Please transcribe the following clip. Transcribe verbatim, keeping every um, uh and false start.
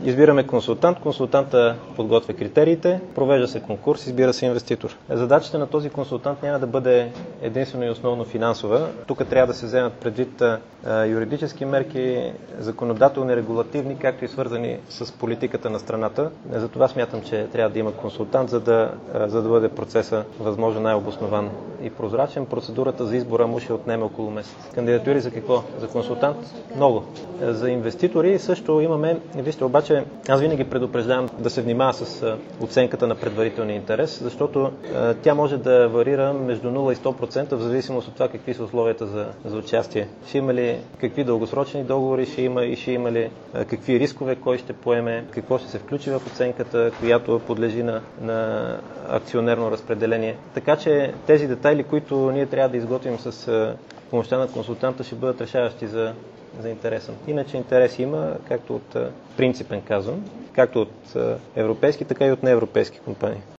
Избираме консултант, консултанта подготвя критериите, провежда се конкурс, избира се инвеститор. Задачата на този консултант няма да бъде единствено и основно финансова. Тук трябва да се вземат предвид юридически мерки, законодателни, регулативни, както и свързани с политиката на страната. Затова смятам, че трябва да има консултант, за да, за да бъде процеса възможно най-обоснован и прозрачен. Процедурата за избора му ще отнеме около месец. Кандидатури за какво? За консултант? Много. За инвеститори също имаме. Вижте, обаче аз винаги предупреждавам да се внимава с оценката на предварителния интерес, защото тя може да варира между нула и сто процента в зависимост от това какви са условията за, за участие. Ще има ли какви дългосрочни договори ще има и ще има ли какви рискове, кой ще поеме, какво ще се включи в оценката, която подлежи на, на акционерно разпределение. Така че тези детайли, които ние трябва да изготвим с помощта на консултанта, ще бъдат решаващи за, за интереса. Иначе интерес има, както от принципен казвам, както от европейски, така и от неевропейски компании.